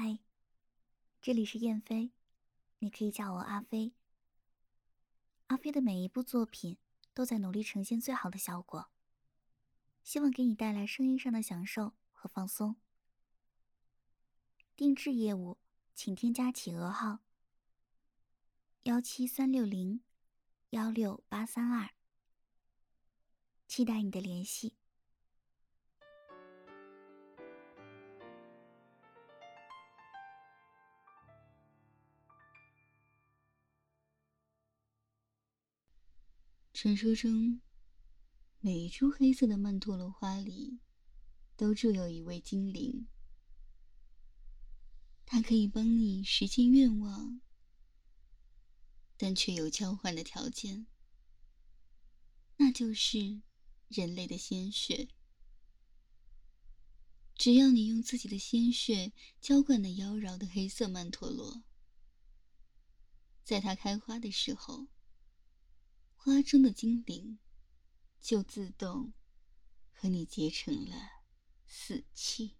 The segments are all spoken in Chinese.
嗨，这里是燕飞，你可以叫我阿飞。阿飞的每一部作品都在努力呈现最好的效果，希望给你带来声音上的享受和放松。定制业务，请添加企鹅号17360-16832，期待你的联系。 传说中，每一株黑色的曼陀罗花里都住有一位精灵，它可以帮你实现愿望，但却有交换的条件，那就是人类的鲜血。只要你用自己的鲜血浇灌那妖娆的黑色曼陀罗，在它开花的时候，花中的精灵就自动和你结成了死契。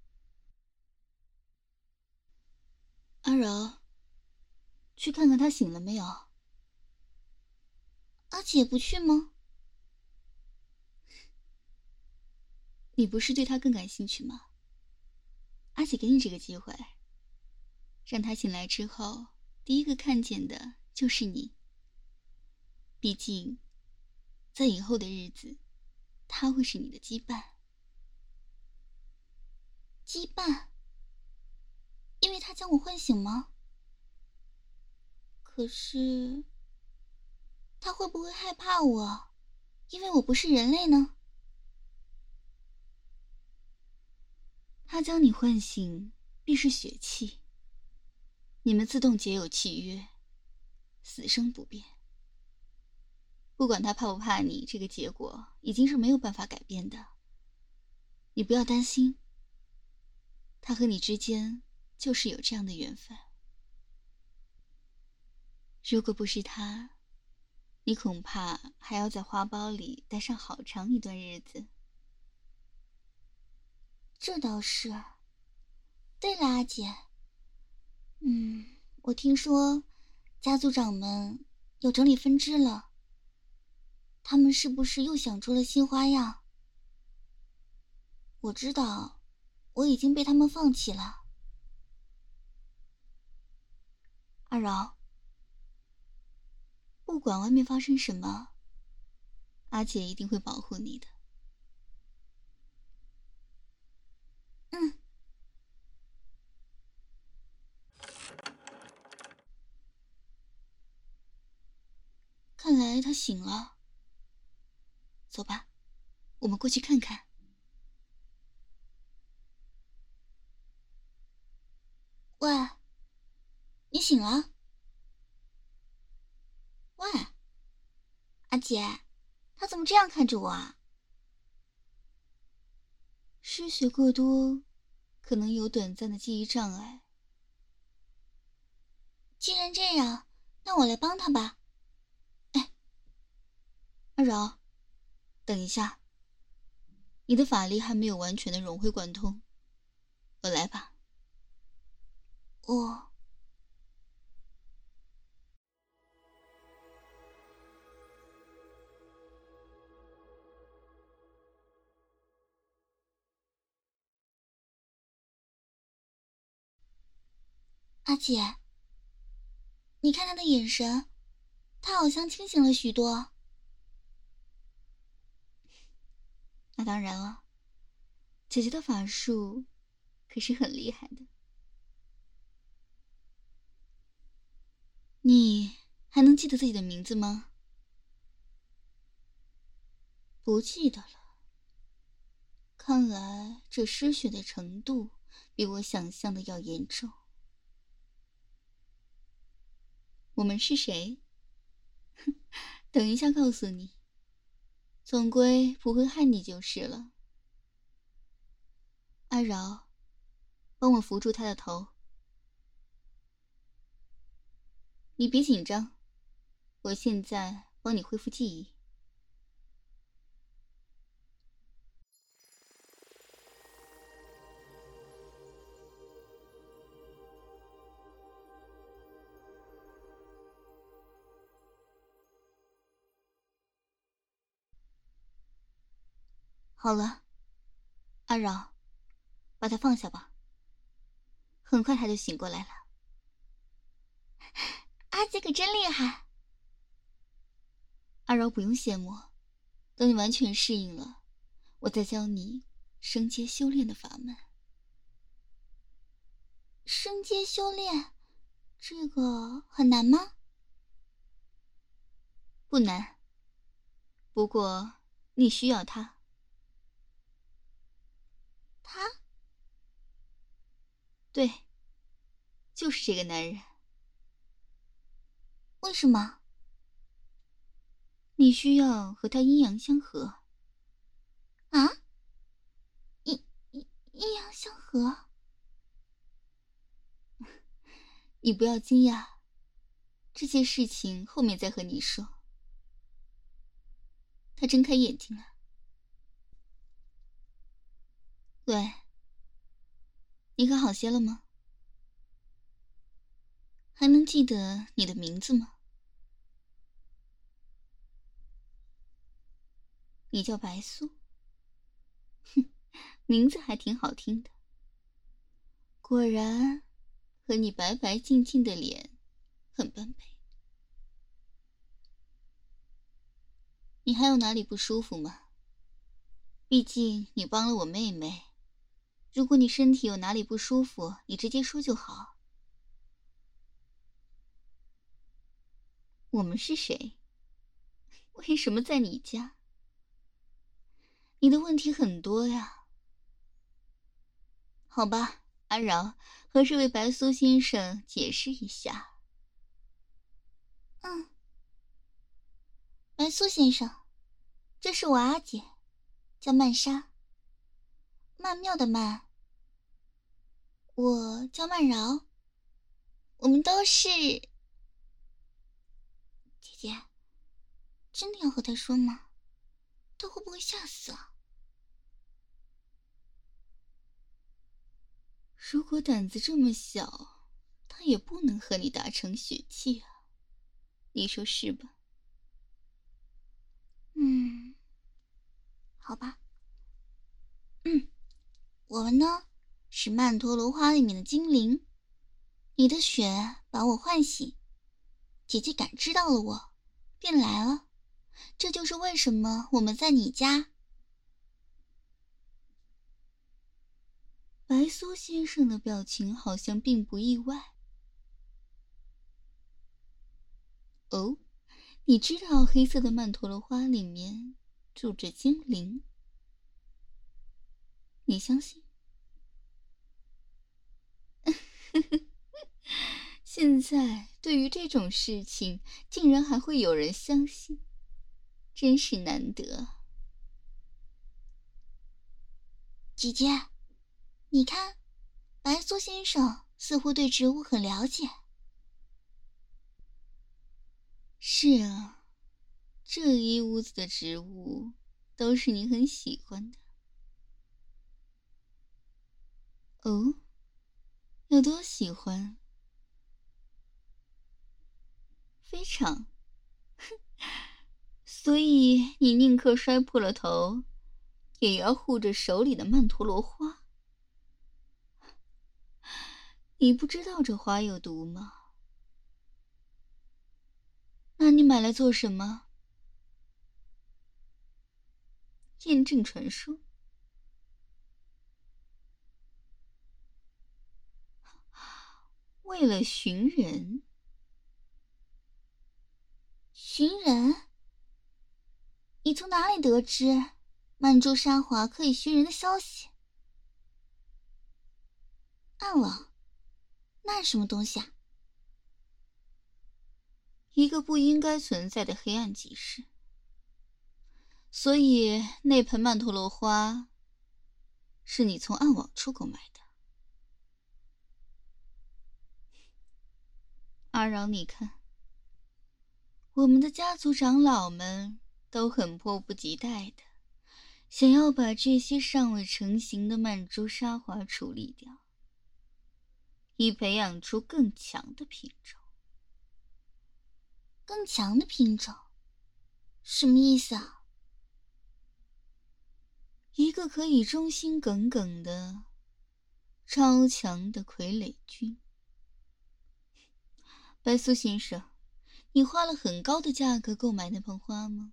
阿柔，去看看他醒了没有？ 阿姐不去吗？ 你不是对他更感兴趣吗？阿姐给你这个机会，让他醒来之后，第一个看见的就是你。毕竟，在以后的日子，他会是你的羁绊。 羁绊？因为他将我唤醒吗？可是，他会不会害怕我？因为我不是人类呢？ 他将你唤醒，必是血气。你们自动结有契约，死生不变。不管他怕不怕你，这个结果已经是没有办法改变的。你不要担心，他和你之间就是有这样的缘分。如果不是他，你恐怕还要在花苞里待上好长一段日子。 这倒是。对了，阿姐，我听说家族长们有整理分支了，他们是不是又想出了新花样？我知道，我已经被他们放弃了。 阿饶，不管外面发生什么，阿姐一定会保护你的。 嗯。 看来他醒了。走吧，我们过去看看。 喂，你醒了？喂，阿姐，他怎么这样看着我啊？ 失血过多，可能有短暂的记忆障碍。 既然这样，那我来帮他吧。 哎，阿饶，等一下，你的法力还没有完全的融会贯通，我来吧。 哦。阿姐，你看他的眼神，他好像清醒了许多。 那当然了，姐姐的法术可是很厉害的。你还能记得自己的名字吗？不记得了。看来这失血的程度比我想象的要严重。我们是谁？等一下告诉你。总归不会害你就是了。阿饶，帮我扶住他的头。你别紧张，我现在帮你恢复记忆。 好了，阿饶，把他放下吧。很快他就醒过来了。 阿姐可真厉害。 阿饶不用羡慕，等你完全适应了，我再教你升阶修炼的法门。 升阶修炼，这个很难吗？ 不难，不过你需要他。 他？ 对，就是这个男人。 为什么？ 你需要和他阴阳相合。 啊？阴阳相合？ 你不要惊讶，这些事情后面再和你说。他睁开眼睛了。喂，你可好些了吗？还能记得你的名字吗？你叫白苏，哼，名字还挺好听的。果然，和你白白净净的脸很般配。你还有哪里不舒服吗？毕竟你帮了我妹妹，如果你身体有哪里不舒服，你直接说就好。我们是谁？为什么在你家？你的问题很多呀。好吧，阿饶，和这位白苏先生解释一下。 白苏先生，这是我阿姐，叫曼莎。曼妙的曼。我叫曼饶。我们都是……姐姐，真的要和他说吗？他会不会吓死啊？ 如果胆子这么小，他也不能和你达成血契啊，你说是吧？ 好吧。我们呢，是曼陀罗花里面的精灵。你的血把我唤醒，姐姐感知到了我，便来了。这就是为什么我们在你家。 白苏先生的表情好像并不意外。哦，你知道黑色的曼陀罗花里面住着精灵？你相信？现在对于这种事情，竟然还会有人相信，真是难得。 姐姐，你看，白苏先生似乎对植物很了解。 是啊，这一屋子的植物都是你很喜欢的。哦，有多喜欢？非常。所以你宁可摔破了头，也要护着手里的曼陀罗花。你不知道这花有毒吗？那你买来做什么？验证传说。为了寻人。 寻人？你从哪里得知曼珠沙华可以寻人的消息？暗网？那是什么东西啊？ 一个不应该存在的黑暗集市。所以那盆曼陀罗花是你从暗网处购买的。阿饶，你看，我们的家族长老们都很迫不及待的想要把这些尚未成型的曼珠沙华处理掉，以培养出更强的品种。 更强的品种？什么意思啊？ 一个可以忠心耿耿的超强的傀儡军。白苏先生，你花了很高的价格购买那盆花吗？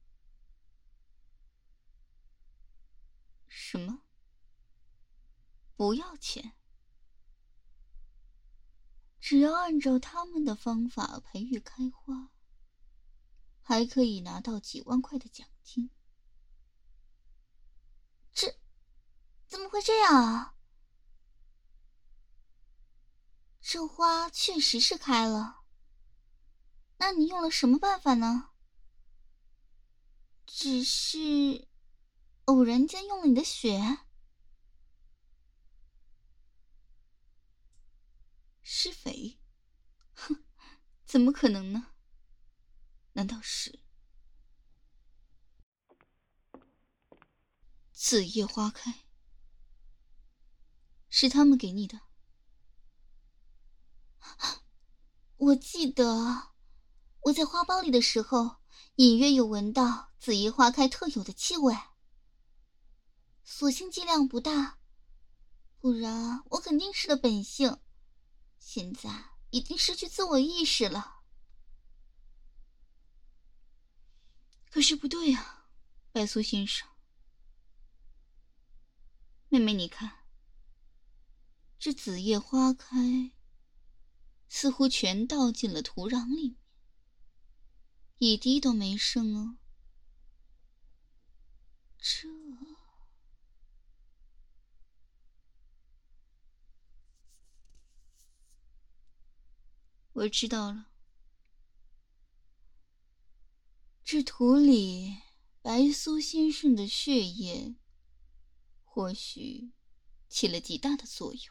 什么？不要钱？只要按照他们的方法培育开花，还可以拿到几万块的奖金。 怎么会这样啊？这花确实是开了，那你用了什么办法呢？只是偶然间用了你的血？ 施肥？哼，怎么可能呢？难道是紫叶花开？是他们给你的？ 我记得我在花苞里的时候，隐约有闻到紫叶花开特有的气味。所幸剂量不大，不然我肯定是的本性，现在已经失去自我意识了。 可是不对啊，白苏先生。妹妹，你看，这紫叶花开似乎全倒进了土壤里面，一滴都没剩哦。这……我知道了，这土里白苏先生的血液或许起了极大的作用。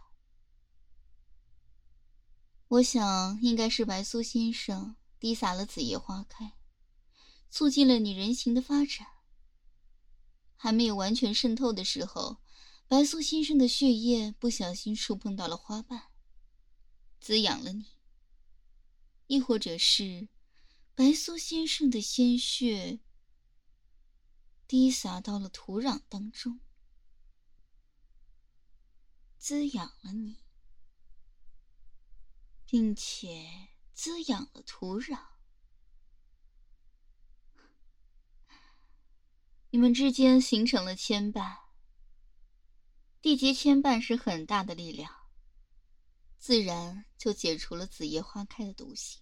我想应该是白苏先生滴洒了紫叶花开，促进了你人形的发展。还没有完全渗透的时候，白苏先生的血液不小心触碰到了花瓣，滋养了你。亦或者是白苏先生的鲜血滴洒到了土壤当中，滋养了你，并且滋养了土壤。你们之间形成了牵绊，缔结牵绊是很大的力量，自然就解除了紫叶花开的毒性。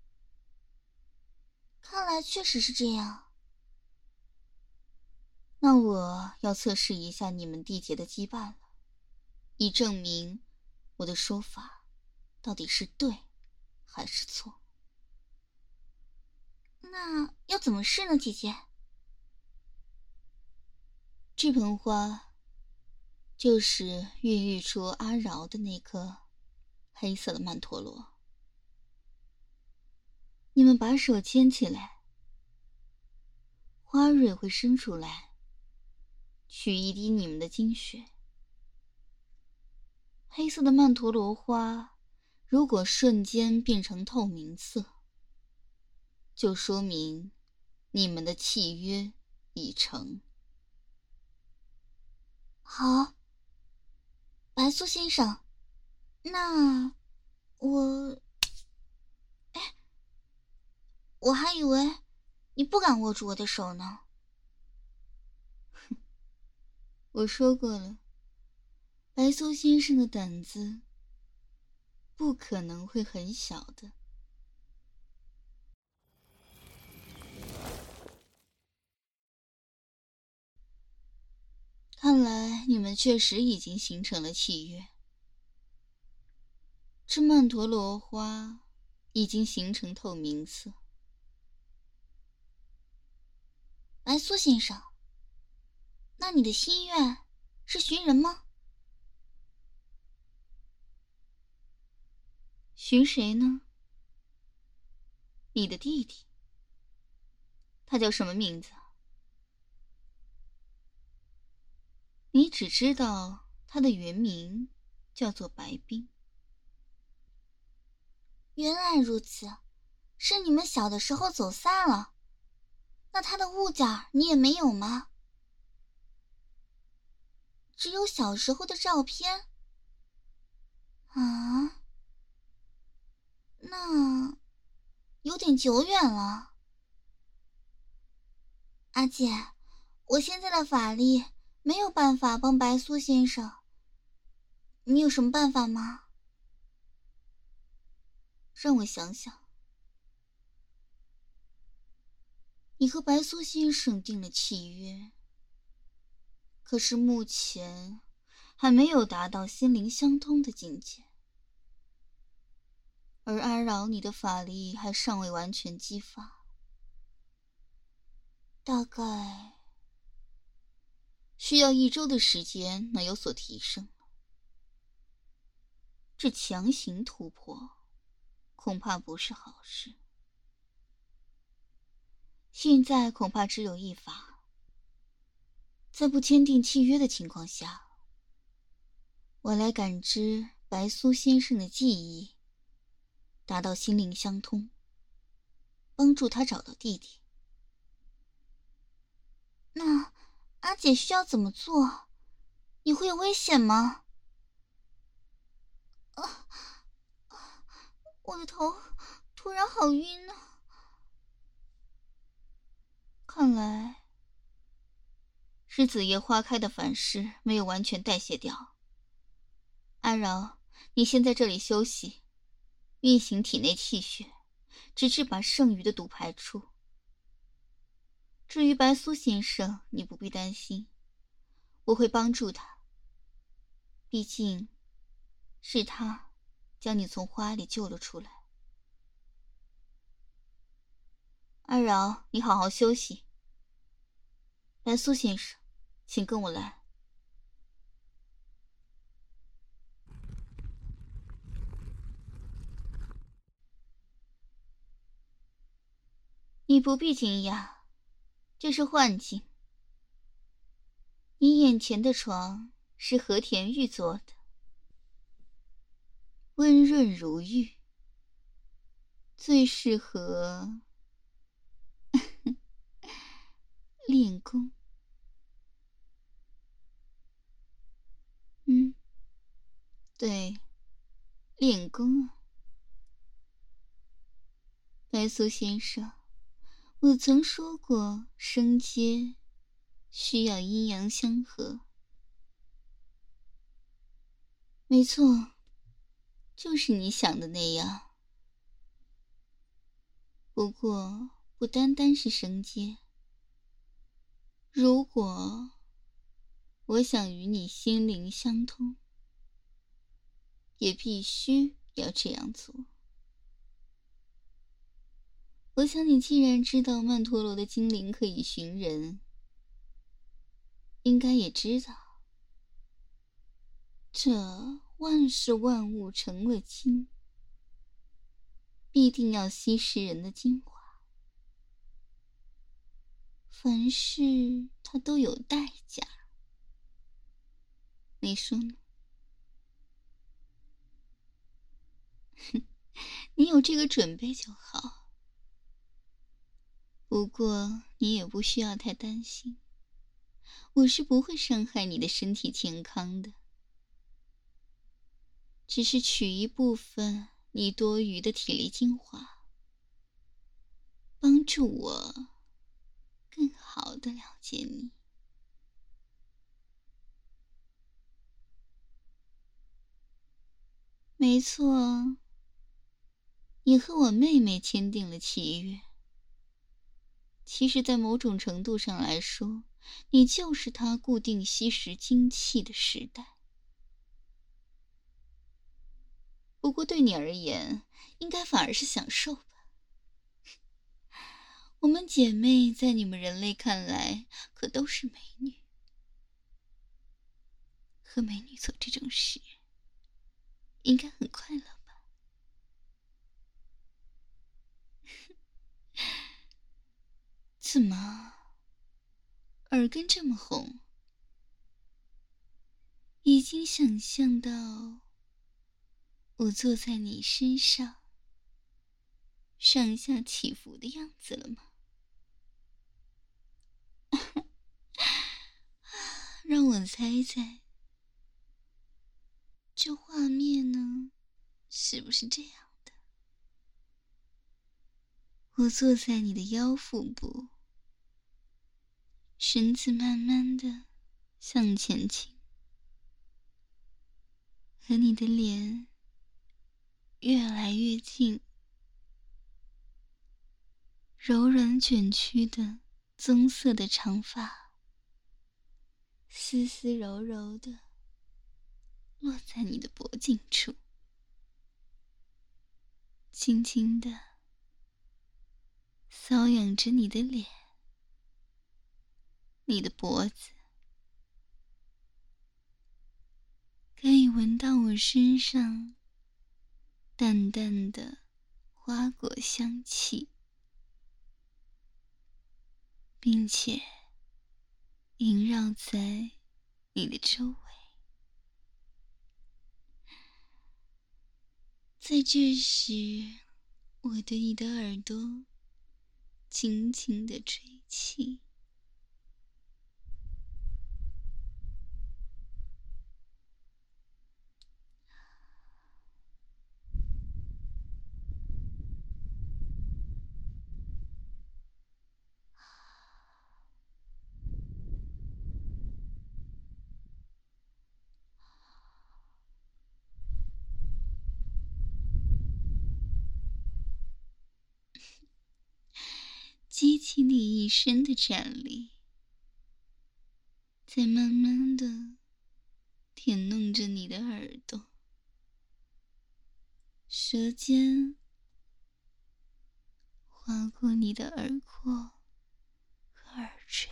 看来确实是这样。 那我要测试一下你们缔结的羁绊了，以证明我的说法到底是对还是错。 那要怎么试呢，姐姐？ 这盆花就是孕育出阿饶的那颗黑色的曼陀罗。你们把手牵起来，花蕊会生出来，取一滴你们的精血。黑色的曼陀罗花如果瞬间变成透明色，就说明你们的契约已成。 好，白苏先生，那我还以为你不敢握住我的手呢。 我说过了，白苏先生的胆子不可能会很小的。看来你们确实已经形成了契约。这曼陀罗花已经形成透明色。 白苏先生，那你的心愿是寻人吗？ 寻谁呢？你的弟弟。他叫什么名字？你只知道他的原名叫做白冰。 原来如此，是你们小的时候走散了。那他的物件你也没有吗？ 只有小时候的照片？啊，那有点久远了。阿姐，我现在的法力没有办法帮白苏先生，你有什么办法吗？让我想想。你和白苏先生订了契约，可是目前还没有达到心灵相通的境界，而阿扰你的法力还尚未完全激发，大概需要1周的时间能有所提升。这强行突破恐怕不是好事。现在恐怕只有一法，在不签订契约的情况下，我来感知白苏先生的记忆，达到心灵相通，帮助他找到弟弟。那阿姐需要怎么做？你会有危险吗？我的头突然好晕啊！看来是紫叶花开的反噬没有完全代谢掉。阿饶，你先在这里休息，运行体内气血，直至把剩余的毒排出。至于白苏先生，你不必担心，我会帮助他。毕竟是他将你从花里救了出来。阿饶，你好好休息。白苏先生，请跟我来。你不必惊讶，这是幻境。你眼前的床是和田玉做的，温润如玉，最适合练功。对，练功啊。白苏先生，我曾说过升阶需要阴阳相合。没错，就是你想的那样。不过不单单是升阶，如果我想与你心灵相通，也必须要这样做。我想你既然知道曼陀罗的精灵可以寻人，应该也知道，这万事万物成了精，必定要吸食人的精华。凡事它都有代价，你说呢？你有这个准备就好。不过你也不需要太担心，我是不会伤害你的身体健康的，只是取一部分你多余的体力精华，帮助我更好地了解你。没错，你和我妹妹签订了契约。其实在某种程度上来说，你就是她固定吸食精气的时代。不过对你而言，应该反而是享受吧。我们姐妹在你们人类看来可都是美女，和美女做这种事，应该很快乐吧？怎么，耳根这么红？已经想象到我坐在你身上，上下起伏的样子了吗？让我猜猜， 这画面呢，是不是这样的？我坐在你的腰腹部，身子慢慢的向前倾，和你的脸越来越近，柔软卷曲的棕色的长发，丝丝柔柔的落在你的脖颈处，轻轻的搔痒着你的脸，你的脖子，可以闻到我身上淡淡的花果香气，并且萦绕在你的周围。在这时，我对你的耳朵轻轻地吹气，激起你一身的战栗，再慢慢的舔弄着你的耳朵，舌尖划过你的耳廓和耳垂，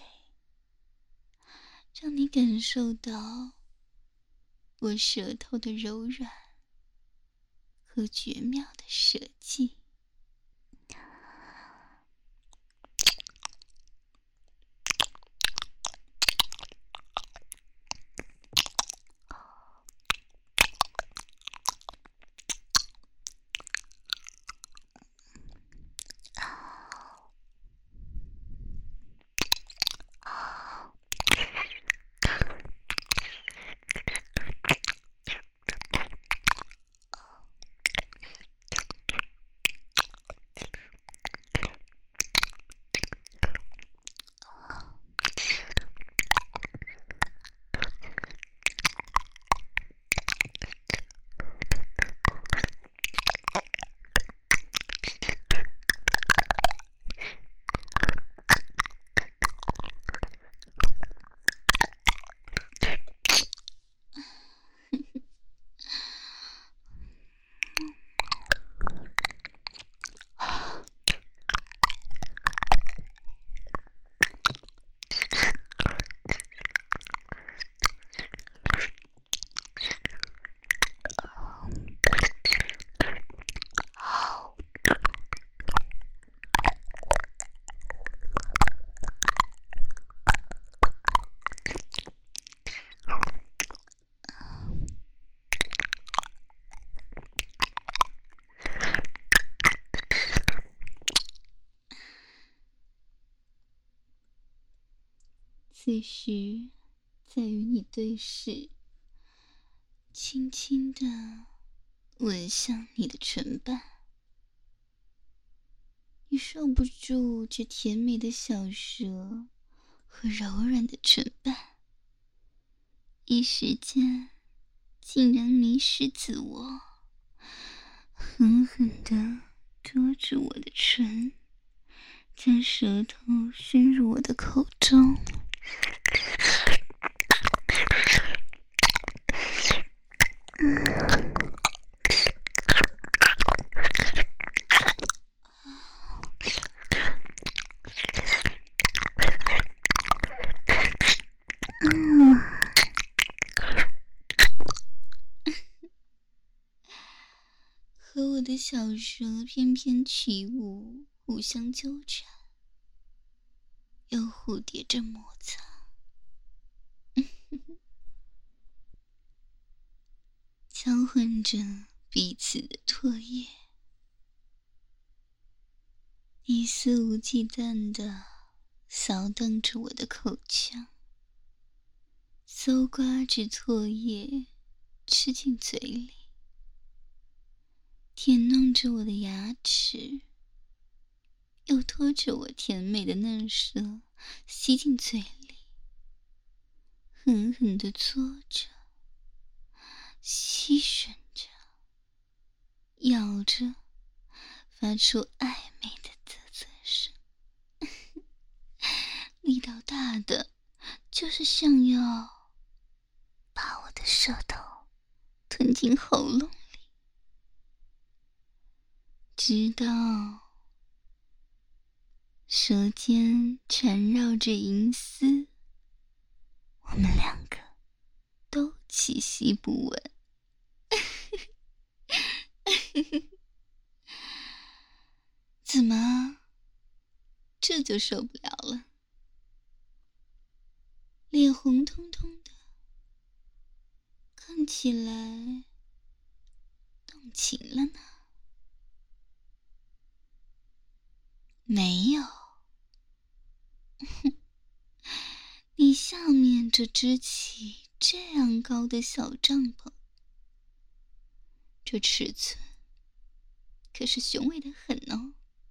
让你感受到我舌头的柔软和绝妙的舌技。此时，在与你对视，轻轻地吻向你的唇瓣，你受不住这甜美的小舌和柔软的唇瓣，一时间竟然迷失自我，狠狠地捉住我的唇，将舌头伸入我的口中。和我的小舌翩翩起舞，互相纠缠，又蝴蝶着摩擦，交换着彼此的唾液，你肆无忌惮地扫荡着我的口腔，搜刮着唾液吃进嘴里，舔弄着我的牙齿，又拖着我甜美的嫩舌吸进嘴里，狠狠地嘬着，吸吮着，咬着，发出暧昧的啧啧声。力道大的就是想要把我的舌头吞进喉咙里，直到舌尖缠绕着银丝，我们两个都气息不稳。怎么，这就受不了了？脸红彤彤的，看起来动情了呢？没有。你下面这支起这样高的小帐篷，这尺寸可是雄伟的很哦。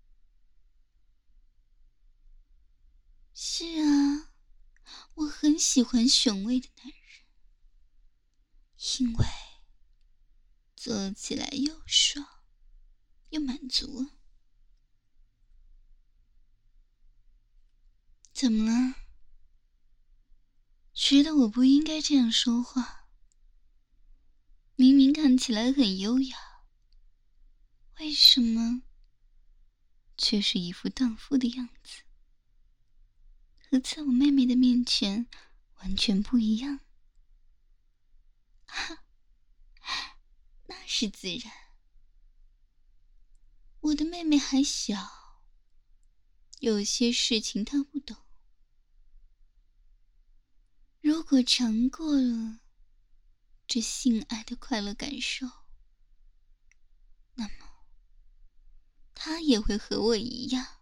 是啊，我很喜欢雄伟的男人，因为做起来又爽又满足啊。怎么了？觉得我不应该这样说话？明明看起来很优雅，为什么却是一副荡妇的样子？和在我妹妹的面前完全不一样。哈，那是自然。我的妹妹还小，有些事情她不懂。如果尝过了这性爱的快乐感受，那么她也会和我一样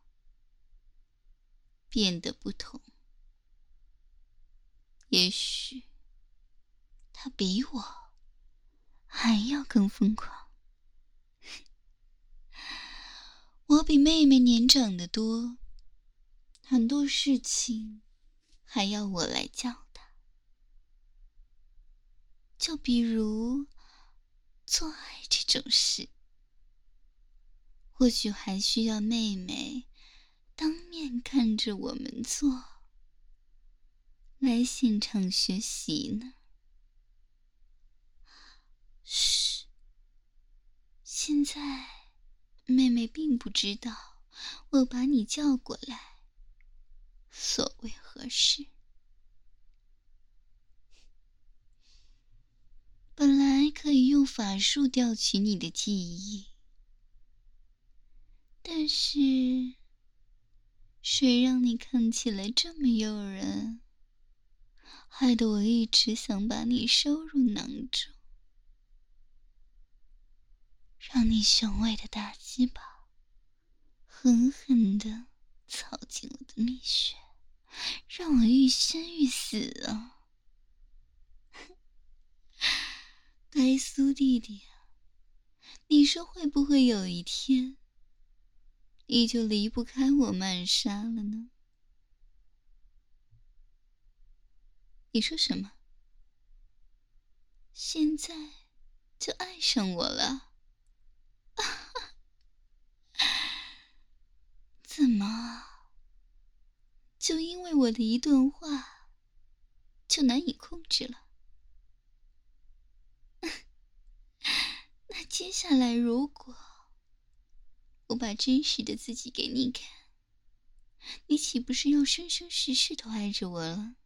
变得不同。也许她比我还要更疯狂。我比妹妹年长得多，很多事情还要我来教她。就比如做爱这种事，或许还需要妹妹当面看着我们做，来现场学习呢。嘘，现在妹妹并不知道我把你叫过来所为何事。本来可以用法术调取你的记忆，但是谁让你看起来这么诱人，害得我一直想把你收入囊中，让你雄伟的大鸡巴狠狠地操进我的蜜穴，让我欲仙欲死啊！该苏弟弟啊，你说会不会有一天你就离不开我曼莎了呢？你说什么？现在就爱上我了？怎么，就因为我的一段话就难以控制了？那接下来如果我把真实的自己给你看，你岂不是要生生世世都爱着我了？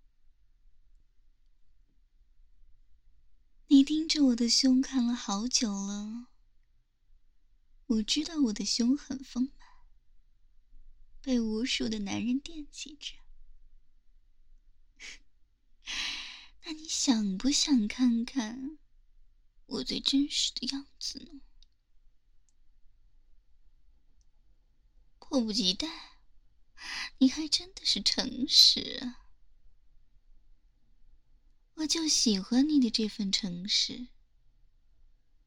你盯着我的胸看了好久了，我知道我的胸很丰满，被无数的男人惦记着。那你想不想看看我最真实的样子呢？迫不及待，你还真的是诚实啊！我就喜欢你的这份诚实，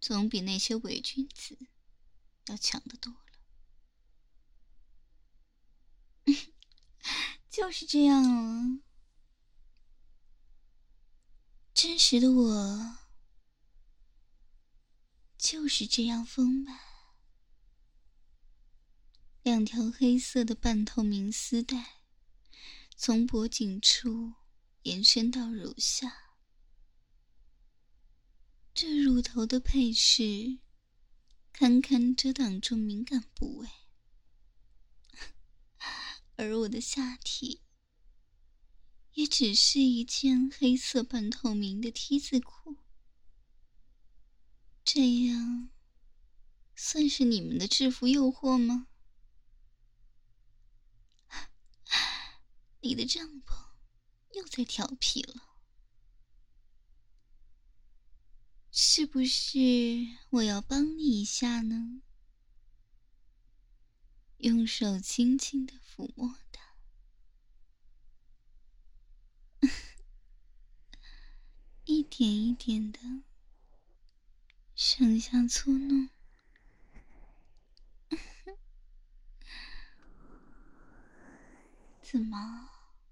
总比那些伪君子要强得多了。就是这样啊，真实的我就是这样丰满。2条黑色的半透明丝带从脖颈处延伸到乳下，这乳头的配饰堪堪遮挡住敏感部位，而我的下体也只是一件黑色半透明的 T 字裤。这样算是你们的制服诱惑吗？你的帐篷又在调皮了，是不是我要帮你一下呢？用手轻轻地抚摸它，一点一点的上下搓弄。怎么，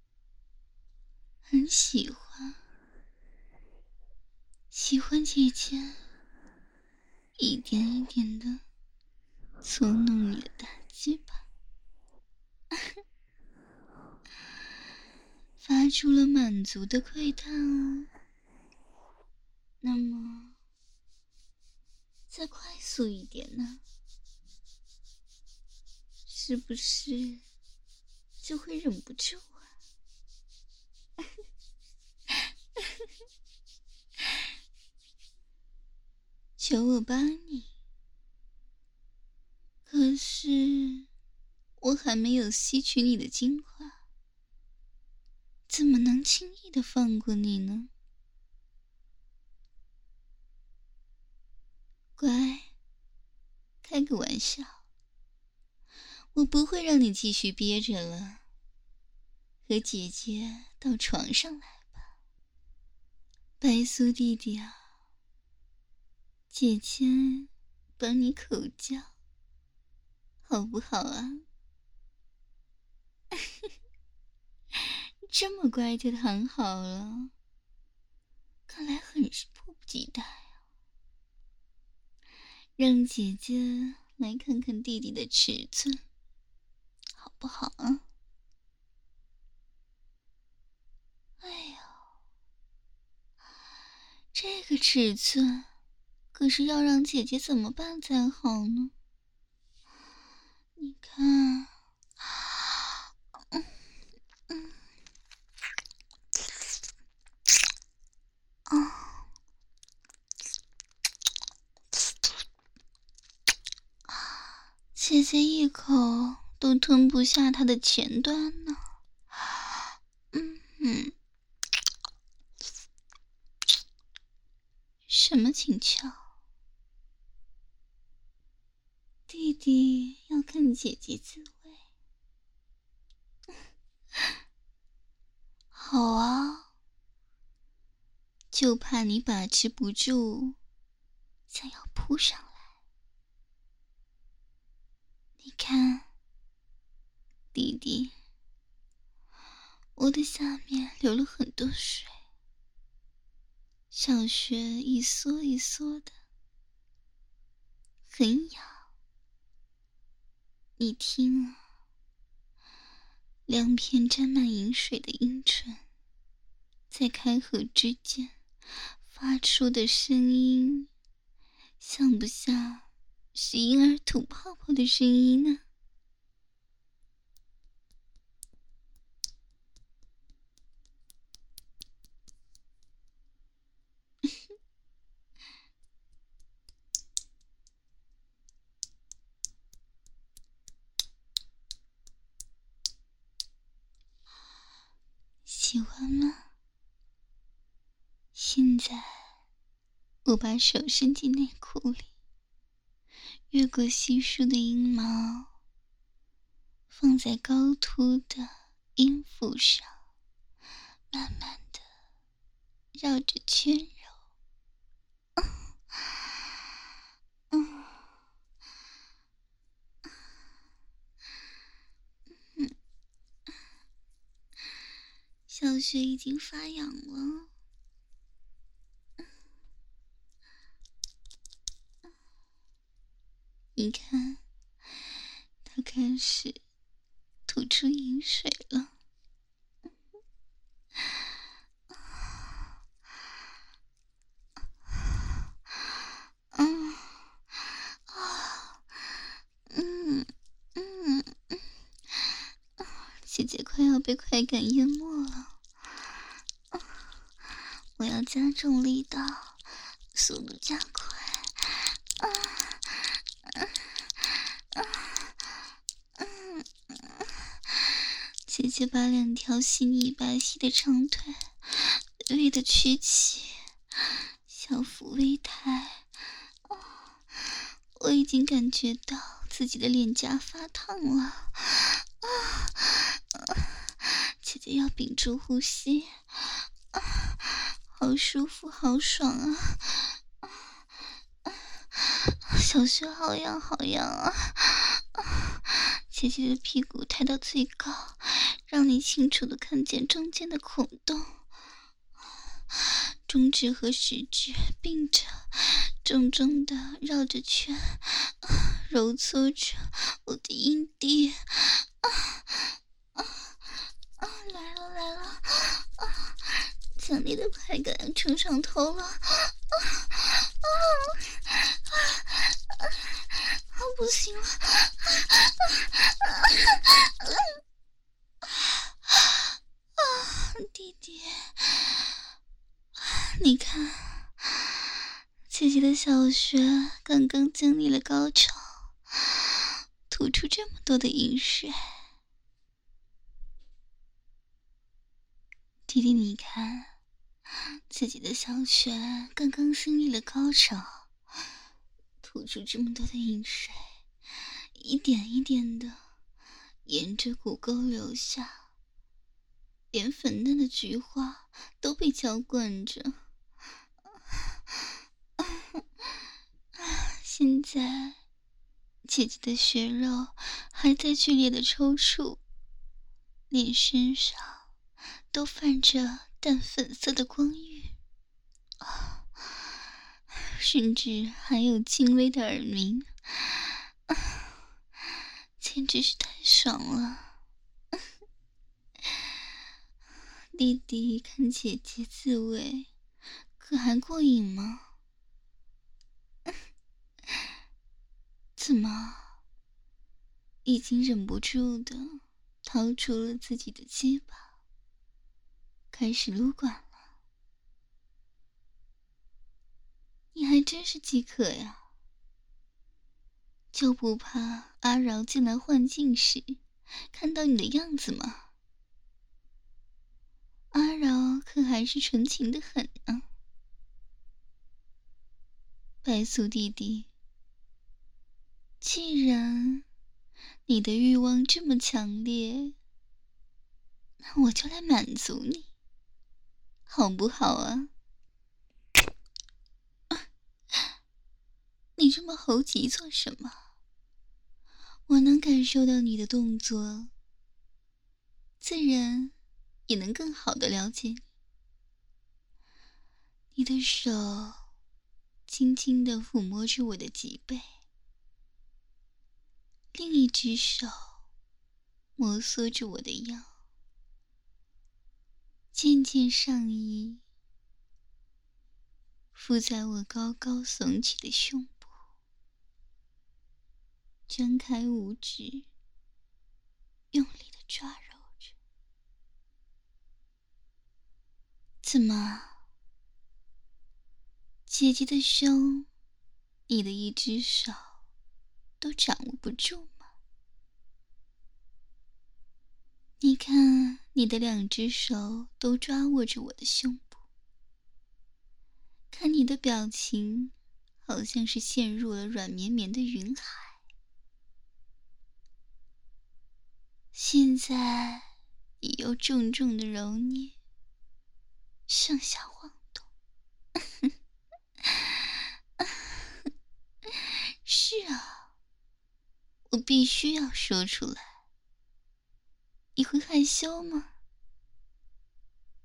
很喜欢？喜欢姐姐一点一点的搓弄你的大鸡巴，发出了满足的窥探哦。那么再快速一点呢？是不是就会忍不住啊？求我帮你，可是我还没有吸取你的精华，怎么能轻易的放过你呢？乖，开个玩笑，我不会让你继续憋着了，和姐姐到床上来吧，白苏弟弟啊，姐姐帮你口交，好不好啊？这么乖就躺好了，看来很是迫不及待啊！让姐姐来看看弟弟的尺寸，好不好啊？哎呦，这个尺寸可是要让姐姐怎么办才好呢？你看，姐姐一口都吞不下它的前端呢。什么请求？弟弟要看姐姐自慰。好啊，就怕你把持不住，想要扑上来。你看，弟弟，我的下面流了很多水，小穴一缩一缩的，很痒。你听啊，两片沾满饮水的阴唇在开合之间发出的声音，像不像是婴儿吐泡泡的声音呢？喜欢吗？现在我把手伸进内裤里，越过稀疏的阴毛，放在高凸的阴腹上，慢慢的绕着圈揉。 小穴已经发痒了。你看，他开始吐出饮水了。姐姐快要被快感淹没了，我要加重力道，速度加快。姐姐把两条细腻白皙的长腿微微的曲起，小腹微抬。我已经感觉到自己的脸颊发烫了。姐姐要屏住呼吸，好舒服好爽啊，小穴好痒好痒啊。姐姐的屁股抬到最高，让你清楚的看见中间的孔洞，中指和食指并着，重重的绕着圈，揉搓着我的阴蒂。来了来了，强烈的快感要冲上头了。不行了。弟弟，你看，姐姐的小穴刚刚经历了高潮，吐出这么多的饮水。弟弟，你看，自己的小穴刚刚经历了高潮，吐出这么多的饮水，一点一点的沿着骨沟流下，连粉嫩的菊花都被浇灌着。现在姐姐的血肉还在剧烈的抽搐，脸身上都泛着淡粉色的光晕，甚至还有轻微的耳鸣，简直是太爽了。弟弟看姐姐自慰，可还过瘾吗？怎么，已经忍不住的掏出了自己的鸡巴，开始撸管了？你还真是饥渴呀，就不怕阿饶进来幻境时看到你的样子吗？阿饶可还是纯情的很啊。白素弟弟，既然你的欲望这么强烈，那我就来满足你，好不好啊？你这么猴急做什么？我能感受到你的动作，自然也能更好的了解你。你的手轻轻地抚摸着我的脊背，另一只手摩挲着我的腰，渐渐上移，附在我高高耸起的胸部，张开五指，用力的抓揉着。怎么，姐姐的胸，你的一只手都掌握不住吗？你看，你的两只手都抓握着我的胸部，看你的表情，好像是陷入了软绵绵的云海。现在你又重重的揉捏，上下晃动。是啊，我必须要说出来。你会害羞吗？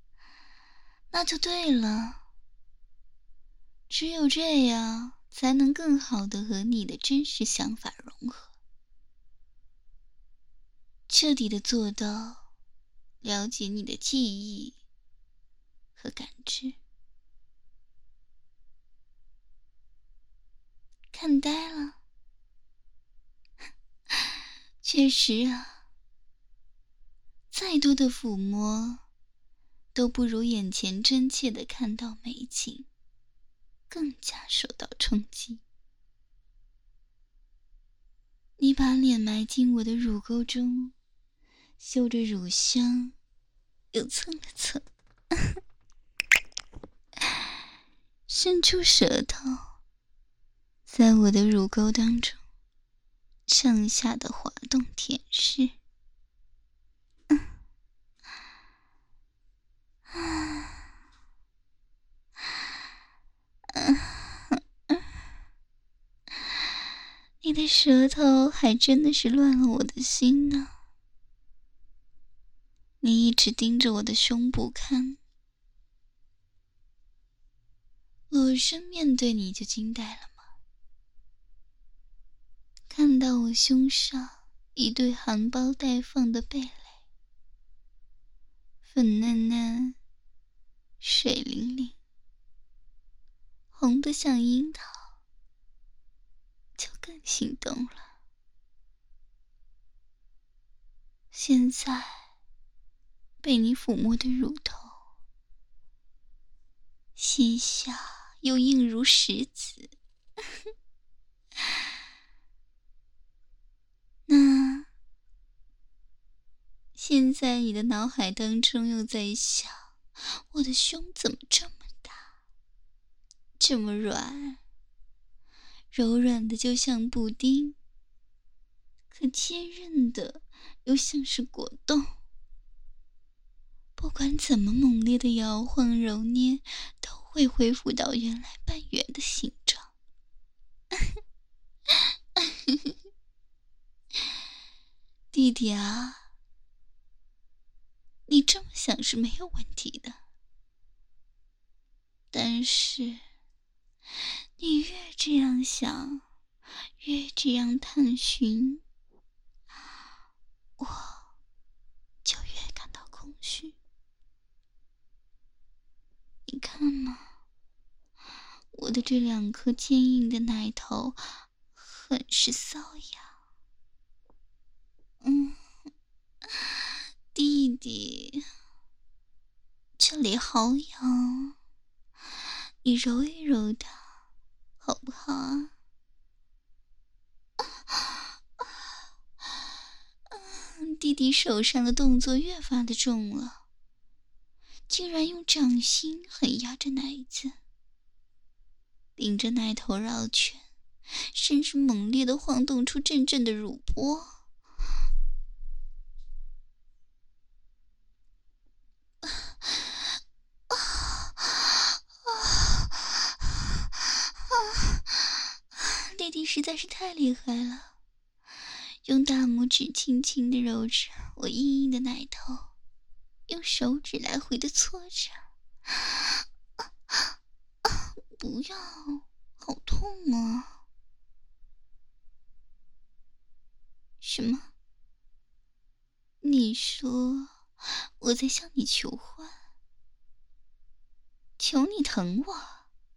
那就对了，只有这样才能更好的和你的真实想法融合，彻底的做到了解你的记忆和感知。看呆了。确实啊，再多的抚摸都不如眼前真切的看到美景更加受到冲击。你把脸埋进我的乳沟中，嗅着乳香，又蹭了蹭，伸出舌头，在我的乳沟当中上下的滑动舔舐。你的舌头还真的是乱了我的心呢。你一直盯着我的胸部看，裸身面对你就惊呆了吗？看到我胸上一对含苞待放的蓓蕾，粉嫩嫩，水灵灵，红得像樱桃，就更心动了。现在被你抚摸的乳头，心下又硬如石子。那现在你的脑海当中又在想，我的胸怎么这么大，这么软，柔软的就像布丁，可坚韧的又像是果冻。不管怎么猛烈的摇晃揉捏，都会恢复到原来半圆的形状。弟弟啊，你这么想是没有问题的，但是你越这样想，越这样探寻，我就越感到空虚。你看嘛，我的这两颗坚硬的奶头很是瘙痒。弟弟，这里好痒，你揉一揉它，好不好啊？弟弟手上的动作越发的重了，竟然用掌心狠压着奶子，顶着奶头绕圈，甚至猛烈的晃动出阵阵的乳波。弟弟实在是太厉害了，用大拇指轻轻地揉着我硬硬的奶头，用手指来回的搓着。不要，好痛啊！什么？你说我在向你求欢？求你疼我？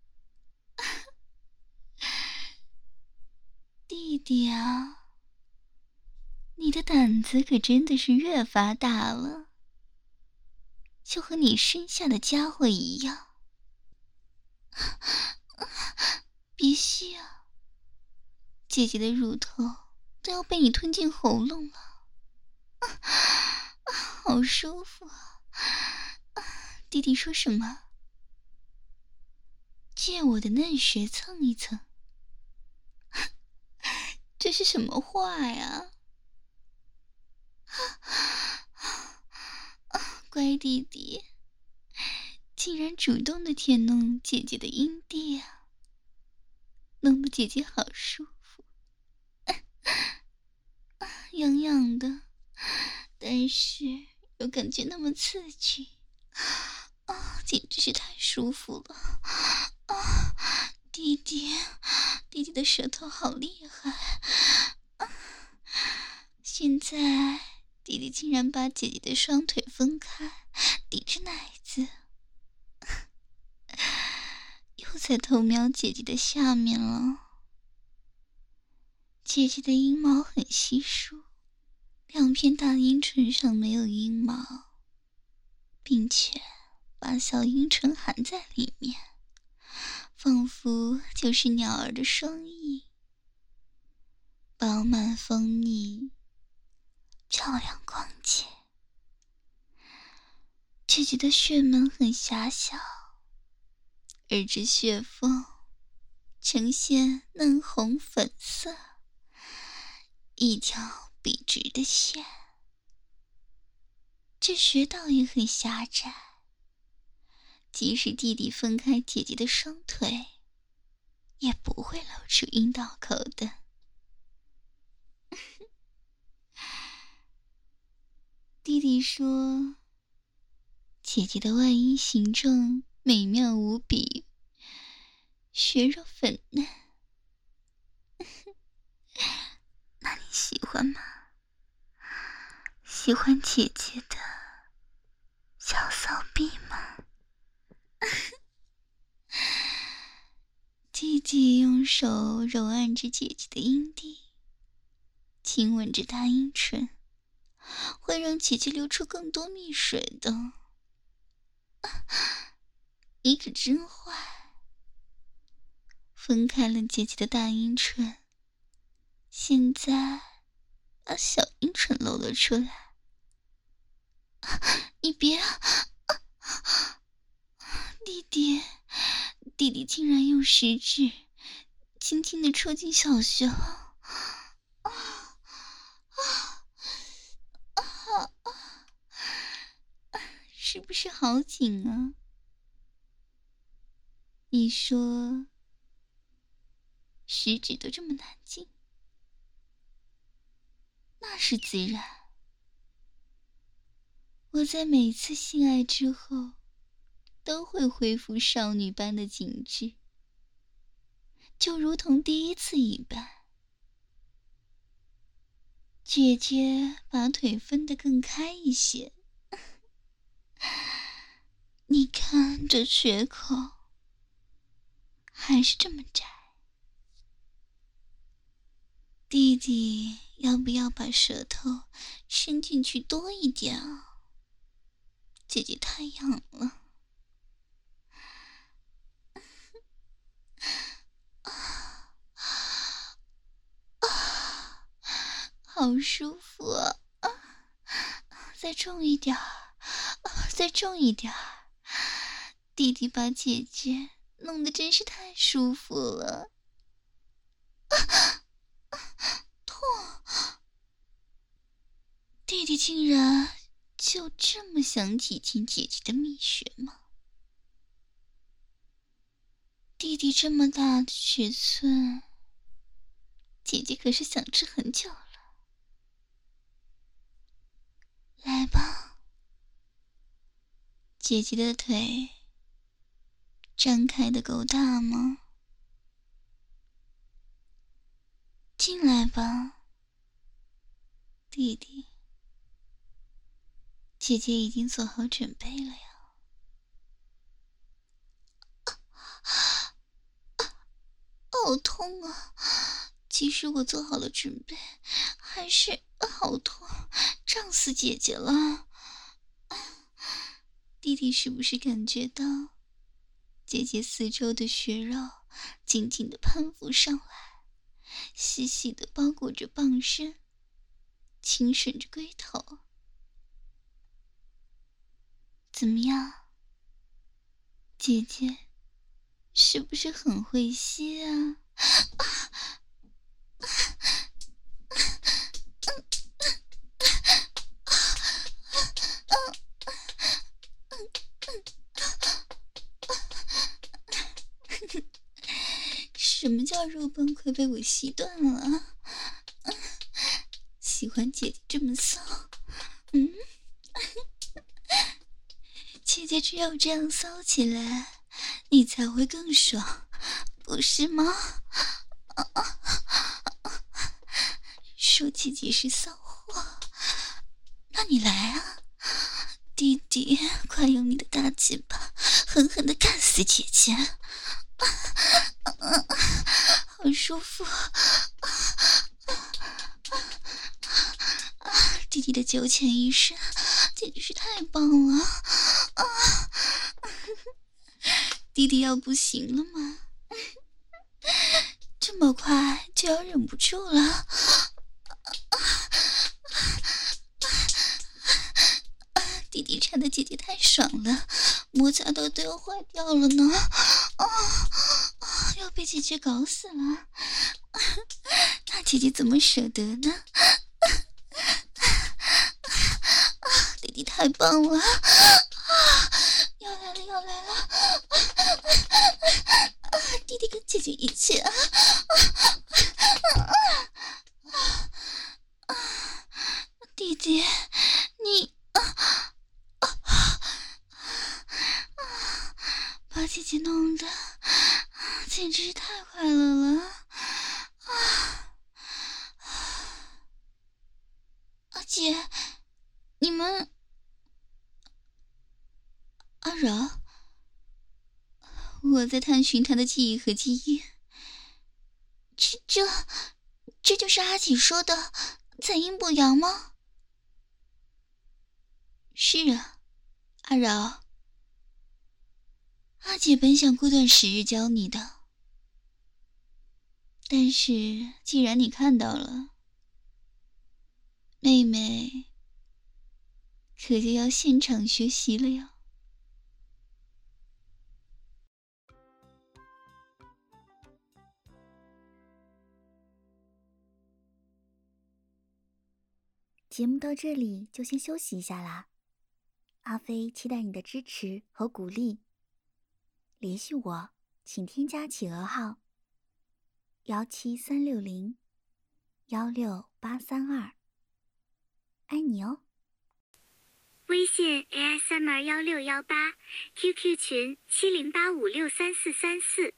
弟弟啊，你的胆子可真的是越发大了，就和你生下的家伙一样。别吸啊，姐姐的乳头都要被你吞进喉咙了，好舒服啊！弟弟说什么？借我的嫩穴蹭一蹭？这是什么话呀？乖弟弟，竟然主动的舔弄姐姐的阴蒂啊，弄得姐姐好舒服，痒痒的，但是又感觉那么刺激。 简直是太舒服了弟弟的舌头好厉害现在弟弟竟然把姐姐的双腿分开，抵着奶子，又在偷瞄姐姐的下面了。姐姐的阴毛很稀疏，两片大阴唇上没有阴毛，并且把小阴唇含在里面，仿佛就是鸟儿的双翼，饱满丰腻，漂亮光洁。姐姐的血门很狭小，而这血缝呈现嫩红粉色，一条笔直的线。这穴道也很狭窄，即使弟弟分开姐姐的双腿，也不会露出阴道口的。弟弟说，姐姐的外阴形状美妙无比，血肉粉嫩。那你喜欢吗？喜欢姐姐的小骚逼吗？弟弟用手揉按着姐姐的阴蒂，亲吻着大阴唇，会让姐姐流出更多蜜水的。你可真坏！分开了姐姐的大阴唇，现在把小阴唇露了出来。你别弟弟竟然用食指轻轻地戳进小穴，是不是好紧啊？你说食指都这么难进，那是自然。我在每次性爱之后都会恢复少女般的紧致，就如同第一次一般。姐姐把腿分得更开一些，你看这血口还是这么窄。弟弟要不要把舌头伸进去多一点啊？姐姐太痒了。好舒服啊！再重一点再重一点。弟弟把姐姐弄得真是太舒服了。痛！弟弟竟然就这么想挤进姐姐的蜜穴吗？弟弟这么大的尺寸，姐姐可是想吃很久了。来吧，姐姐的腿张开的够大吗？进来吧，弟弟。姐姐已经做好准备了呀。好痛啊！即使我做好了准备，还是好痛，胀死姐姐了。弟弟是不是感觉到姐姐四周的血肉紧紧地攀附上来，细细地包裹着棒身，轻吮着龟头？怎么样，姐姐是不是很会吸啊？什么叫肉棒快被我吸断了？喜欢姐姐这么骚？ 姐姐只有这样骚起来，你才会更爽，不是吗？说姐姐是骚货，那你来啊，弟弟，快用你的大鸡巴狠狠地干死姐姐，好舒服。弟弟的九浅一深简直是太棒了啊！弟弟要不行了吗？这么快就要忍不住了？弟弟缠的姐姐太爽了，摩擦到都要坏掉了呢！要被姐姐搞死了，那姐姐怎么舍得呢？弟弟太棒了！要来了，要来了！弟弟跟姐姐一起啊！弟弟，你把姐姐弄得简直是太快乐了！姐，你们阿饶，我在探寻他的记忆和基因。这就是阿姐说的采阴补阳吗？是啊，阿饶，阿姐本想过段时日教你的，但是既然你看到了，妹妹可就要现场学习了呀。 节目到这里就先休息一下啦，阿飞期待你的支持和鼓励。联系我，请添加企鹅号17360-16832，爱你哦。 微信 ASMR1618，QQ 群7085634434。